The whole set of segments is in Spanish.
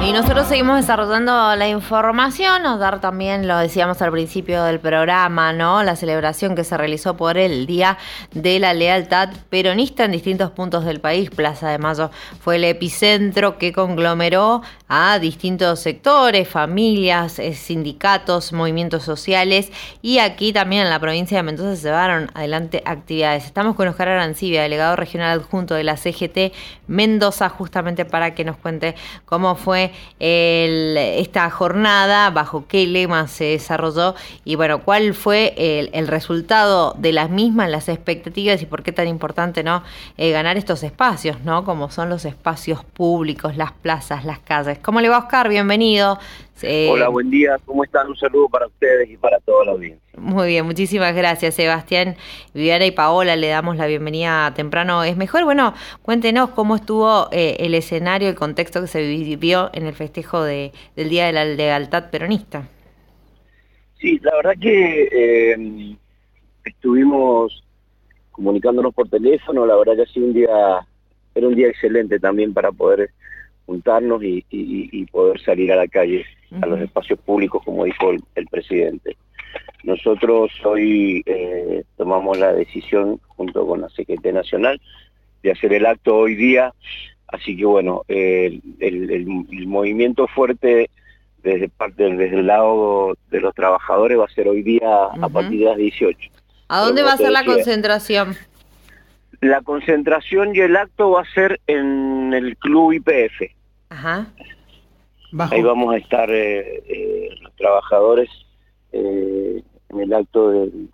Y nosotros seguimos desarrollando la información, nos dar también, lo decíamos al principio del programa, ¿no? La celebración que se realizó por el Día de la Lealtad Peronista en distintos puntos del país. Plaza de Mayo fue el epicentro que conglomeró a distintos sectores, familias, sindicatos, movimientos sociales, y aquí también en la provincia de Mendoza se llevaron adelante actividades. Estamos con Oscar Arancibia, delegado regional adjunto de la CGT Mendoza, justamente para que nos cuente cómo fue esta jornada, bajo qué lema se desarrolló y bueno, cuál fue el resultado de las mismas, las expectativas y por qué tan importante, ¿no? Ganar estos espacios, ¿no? Como son los espacios públicos, las plazas, las calles. ¿Cómo le va, Oscar? Bienvenido. Hola, buen día, ¿cómo están? Un saludo para ustedes y para toda la audiencia. Muy bien, muchísimas gracias, Sebastián, Viviana y Paola, le damos la bienvenida temprano. Es mejor, bueno, cuéntenos cómo estuvo el escenario, el contexto que se vivió en el festejo del Día de la Lealtad Peronista. Sí, la verdad que estuvimos comunicándonos por teléfono, la verdad que ha sido era un día excelente también para poder juntarnos y poder salir a la calle, a los espacios públicos, como dijo el presidente. Nosotros hoy tomamos la decisión, junto con la CGT Nacional, de hacer el acto hoy día, así que bueno, el movimiento fuerte desde el lado de los trabajadores va a ser hoy día a partir de las 18. ¿A dónde va a ser la concentración? La concentración y el acto va a ser en el Club YPF. Ajá. Ahí vamos a estar los trabajadores en el acto del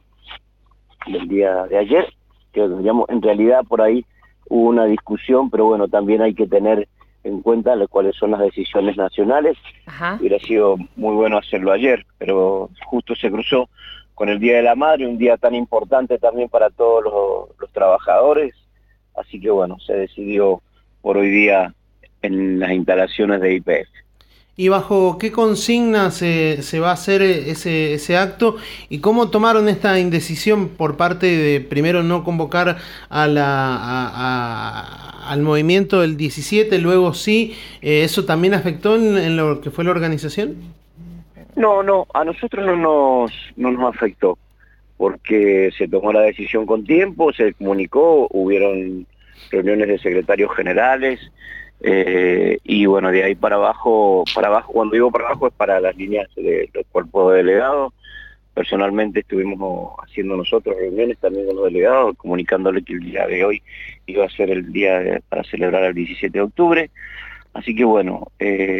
día de ayer, que digamos, en realidad por ahí hubo una discusión, pero bueno, también hay que tener en cuenta cuáles son las decisiones nacionales. Ajá. Hubiera sido muy bueno hacerlo ayer, pero justo se cruzó con el Día de la Madre, un día tan importante también para todos los trabajadores, así que bueno, se decidió por hoy día en las instalaciones de YPF. ¿Y bajo qué consigna se va a hacer ese acto? ¿Y cómo tomaron esta indecisión por parte de, primero, no convocar al movimiento del 17, luego sí? ¿Eso también afectó en lo que fue la organización? No, a nosotros no nos afectó, porque se tomó la decisión con tiempo, se comunicó, hubieron reuniones de secretarios generales, y bueno, de ahí para abajo, cuando digo para abajo es para las líneas de los cuerpos de delegados. Personalmente estuvimos haciendo nosotros reuniones también con los delegados, comunicándole que el día de hoy iba a ser el día para celebrar el 17 de octubre. Así que bueno,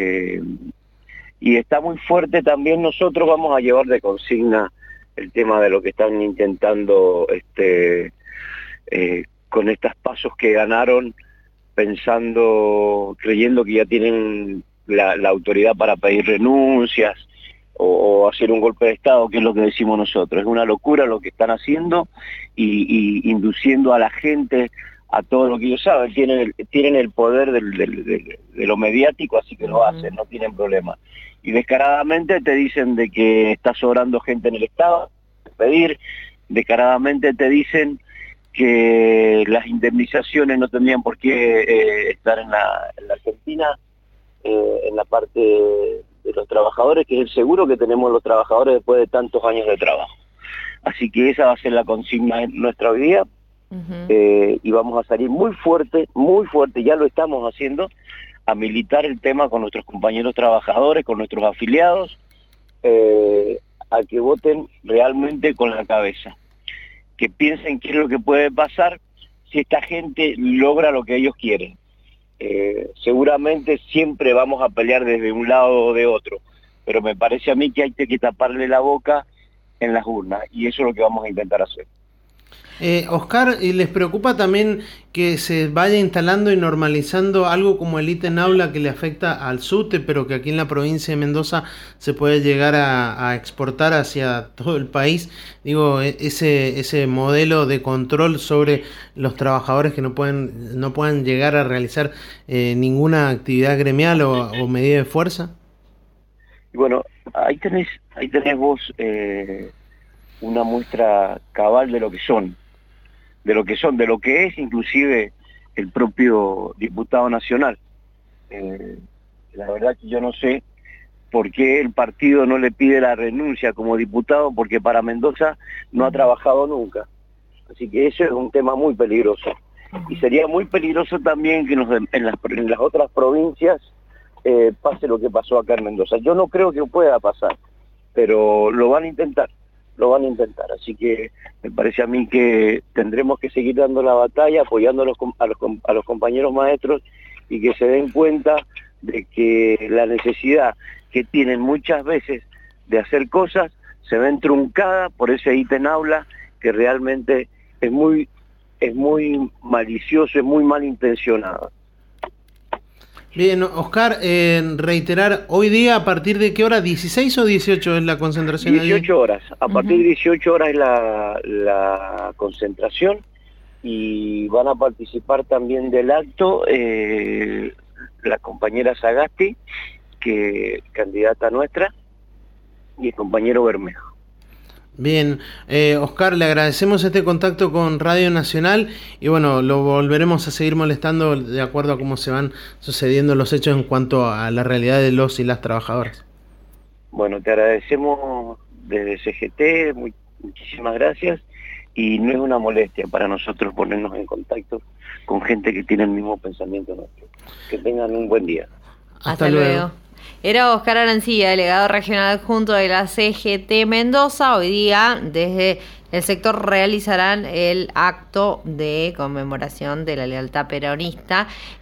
y está muy fuerte también, nosotros vamos a llevar de consigna el tema de lo que están intentando con estos pasos que ganaron, creyendo que ya tienen la autoridad para pedir renuncias o hacer un golpe de Estado, que es lo que decimos nosotros. Es una locura lo que están haciendo y induciendo a la gente a todo lo que ellos saben. Tienen el poder de lo mediático, así que lo hacen, no tienen problema. Y descaradamente te dicen de que está sobrando gente en el Estado, pedir, descaradamente te dicen que las indemnizaciones no tendrían por qué estar en la Argentina, en la parte de los trabajadores, que es el seguro que tenemos los trabajadores después de tantos años de trabajo. Así que esa va a ser la consigna nuestra hoy día, y vamos a salir muy fuerte, ya lo estamos haciendo, a militar el tema con nuestros compañeros trabajadores, con nuestros afiliados, a que voten realmente con la cabeza, que piensen qué es lo que puede pasar si esta gente logra lo que ellos quieren. Seguramente siempre vamos a pelear desde un lado o de otro, pero me parece a mí que hay que taparle la boca en las urnas, y eso es lo que vamos a intentar hacer. Oscar, ¿les preocupa también que se vaya instalando y normalizando algo como el ítem aula que le afecta al SUTE, pero que aquí en la provincia de Mendoza se puede llegar a exportar hacia todo el país? Digo, ese modelo de control sobre los trabajadores que no puedan llegar a realizar ninguna actividad gremial o medida de fuerza. Bueno, ahí tenés vos una muestra cabal de lo que es inclusive el propio diputado nacional. La verdad que yo no sé por qué el partido no le pide la renuncia como diputado, porque para Mendoza no ha trabajado nunca. Así que ese es un tema muy peligroso. Y sería muy peligroso también que en las otras provincias pase lo que pasó acá en Mendoza. Yo no creo que pueda pasar, pero lo van a intentar. Así que me parece a mí que tendremos que seguir dando la batalla, apoyando a los compañeros maestros, y que se den cuenta de que la necesidad que tienen muchas veces de hacer cosas se ven truncadas por ese ítem aula que realmente es muy malicioso, es muy malintencionado. Bien, Oscar, reiterar, hoy día, ¿a partir de qué hora? ¿16 o 18 es la concentración? 18 horas, a partir de 18 horas es la concentración, y van a participar también del acto la compañera Sagasti, que candidata nuestra, y el compañero Bermejo. Bien, Oscar, le agradecemos este contacto con Radio Nacional y bueno, lo volveremos a seguir molestando de acuerdo a cómo se van sucediendo los hechos en cuanto a la realidad de los y las trabajadoras. Bueno, te agradecemos desde CGT, muchísimas gracias, y no es una molestia para nosotros ponernos en contacto con gente que tiene el mismo pensamiento nuestro. Que tengan un buen día. Hasta luego. Era Oscar Arancilla, delegado regional adjunto de la CGT Mendoza. Hoy día, desde el sector, realizarán el acto de conmemoración de la lealtad peronista